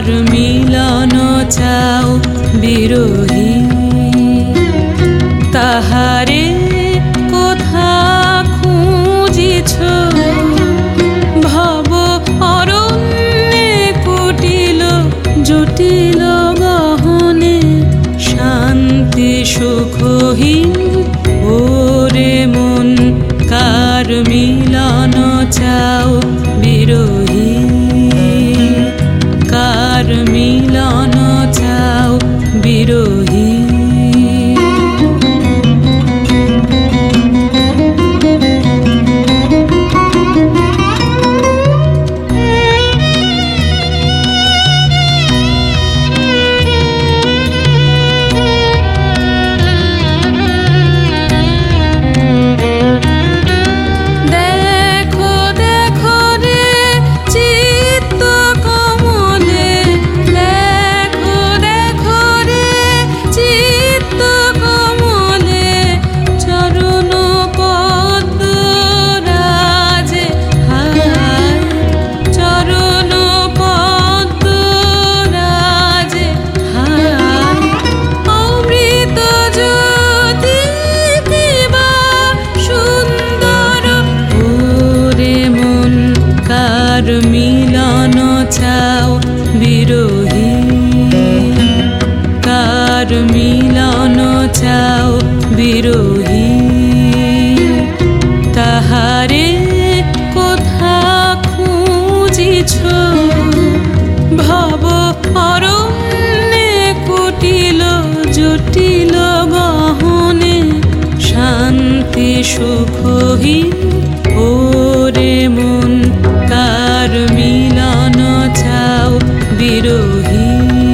মিলন চাও বিরোহী, তাহারে কোথা খুঁজিছ ভব অরণ্যে কুটিল জটিল গহনে শান্তি সুখহীন। ওরে মন কার মিলন চাও বিরোহী, কার মিলন চাও বিরোহী। মিলন চাও বিরোহী, কার মিলন চাও বিরোহী, তাহারে কোথা খুঁজিছ ভব অরণ্যে কুটিল জটিল গহনে শান্তি সুখহীন। ওরে মন কার মিলন চাও বিরোহী,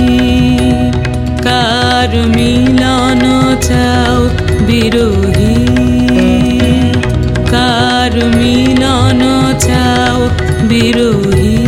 কার মিলন চাও বিরোহী, কার মিলন চাও বিরোহী।